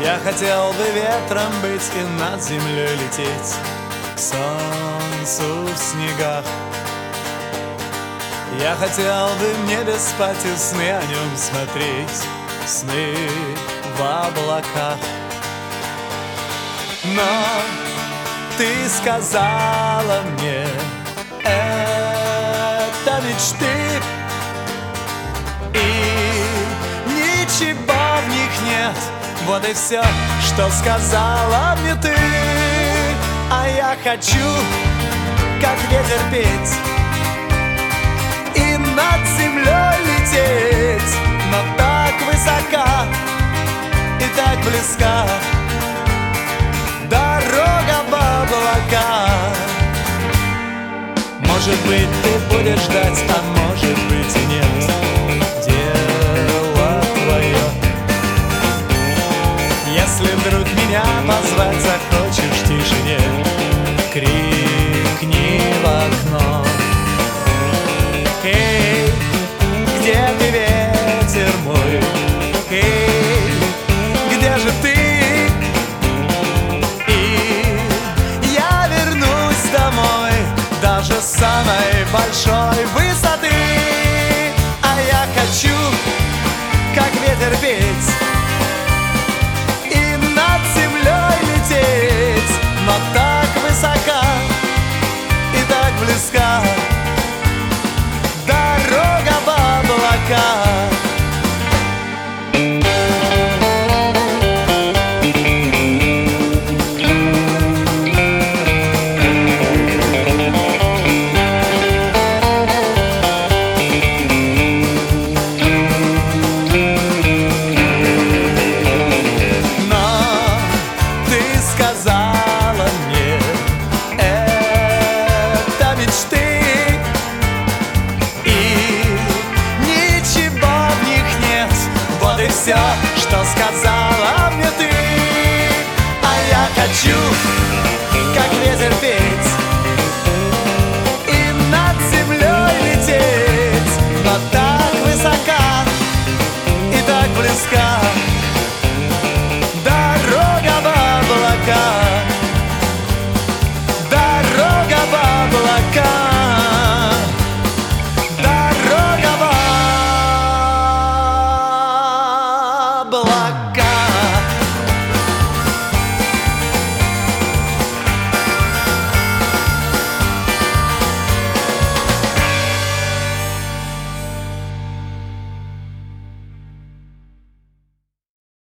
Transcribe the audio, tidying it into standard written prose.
Я хотел бы ветром быть и над землей лететь, к солнцу в снегах. Я хотел бы в небе спать и сны о нем смотреть, сны в облаках. Но ты сказала мне, это мечты, и ничего в них нет. Вот и все, что сказала мне ты. А я хочу, как ветер, петь и над землей лететь, но так высока и так близка дорога в облака. Может быть, ты будешь ждать, а может быть и нет. Дело твое. Если вдруг меня позвать захочешь в тишине, крикни в окно. Эй, где ты, ветер мой? Эй, где же ты? И я вернусь домой даже с самой большой высоты. А я хочу, как ветер, петь и над землей лететь, но так высока и так близка дорога в облака. Сказала мне, это мечты, и ничего в них нет. Вот и все, что сказала